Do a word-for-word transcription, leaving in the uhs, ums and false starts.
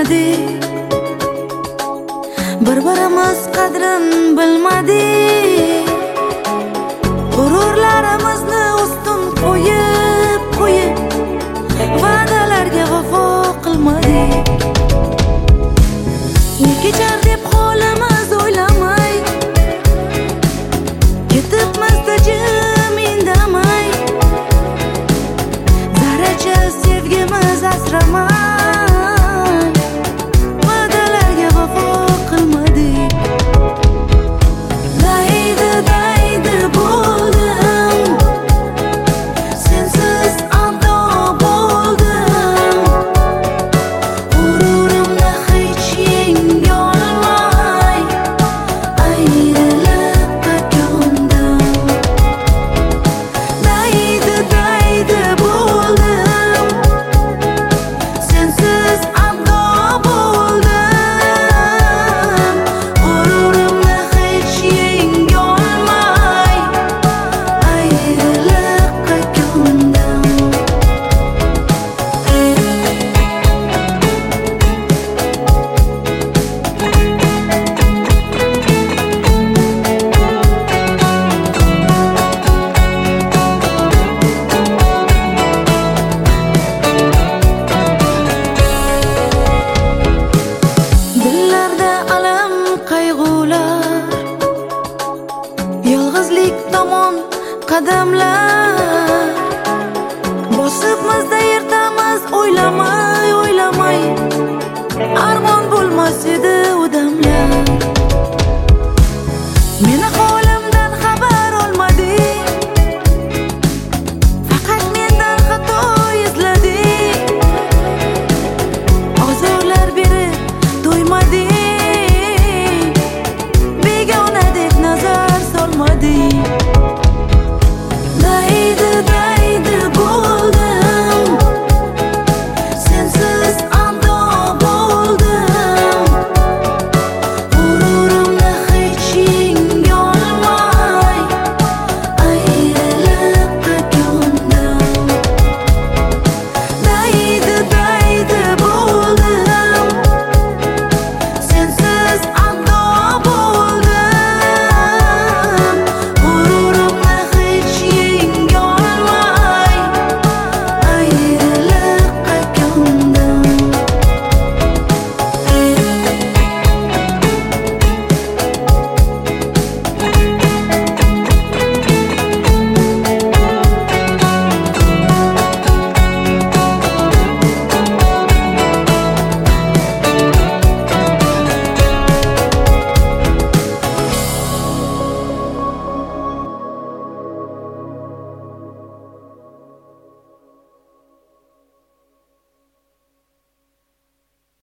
bilmadik, bir-birimiz qadrin bilmadik. G'ururlarimizni ustun qo'yib qo'yib va'dalarga vafo qilmadik. U kechar deb holimiz o'ylamay ketibmizda jim indamay, zarracha sevgimiz asramay va'dalarga vafo qilmadik. Daydi daydi bo'ldim, sensiz ado bo'ldim. G'ururimni hech yengolmay ayriliqqa ko'ndim. Daydi daydi bo'ldim, sensiz ado bo'ldim. G'ururimni hech yengolmay ayriliqqa ko'ndim. Dillarda alam qayg'ular, yolg'izlik tomon qadamlar. Bosibmizda ertamiz o'ylamay o'ylamay, armon bo'lmas edi